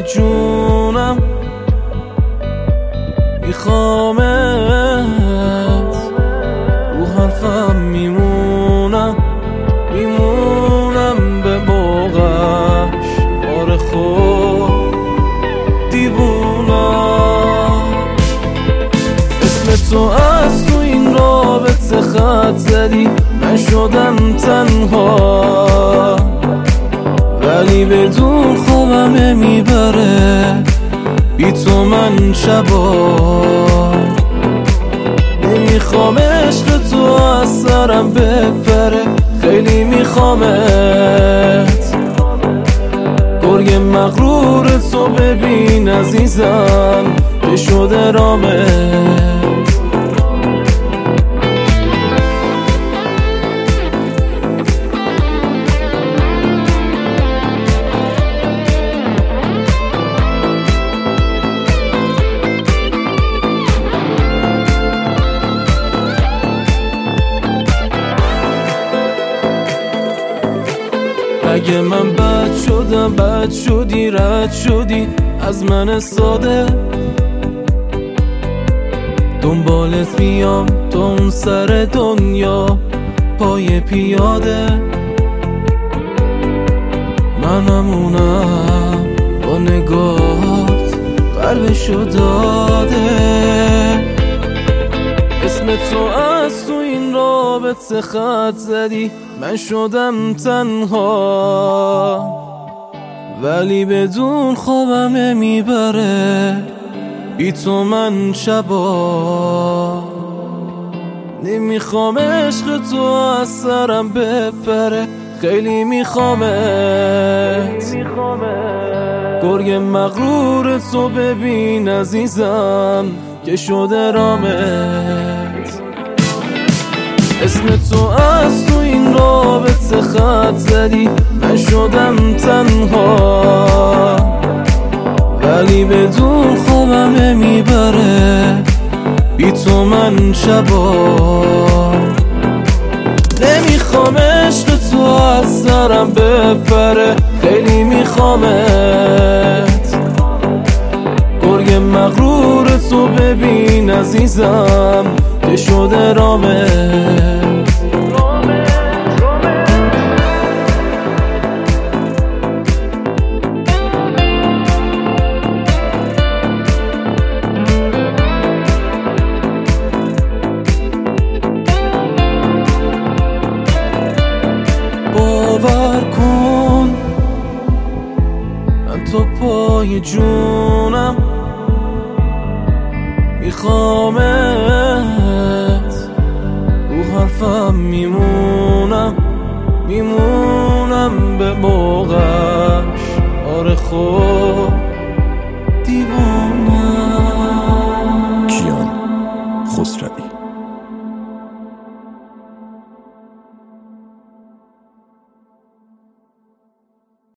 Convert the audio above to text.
جونم میخوامت، رو حرفم میمونم به بوغش. آره خود دیوونم، اسم تو از تو این رابطه خط زدی، من شدم تنها ولی بدون خوابم میبره بی تو من شبا. نمیخوام عشق تو از سرم بپره، خیلی میخوامت. گرگ مغرور تو ببین عزیزم که شده رامت. اگه من بد شدم، بد شدی، رد شدی از من ساده. دنبالت میام تا اون سر دنیا پای پیاده. منمونم با نگاهات قلبشو داده. اسم تو از تو این رابطه خط زدی، من شدم تنها ولی بدون خوابم میبره بی تو من شبا. نمیخوام عشق تو از سرم بپره، خیلی میخوامت. گرگ مغرور تو ببین عزیزم که شده رامت. اسم تو از تو این رابطه خط زدی، من شدم تنها ولی بدون خوابم میبره بی تو من شبا. نمیخوام عشق تو از سرم بپره، خیلی میخوامت. گرگ مغرور تو ببین عزیزم که شده رامت. باور کن من تو پای جونم میخوامت. رو حرفم میمونم به موقعش. آره خود دیوانه.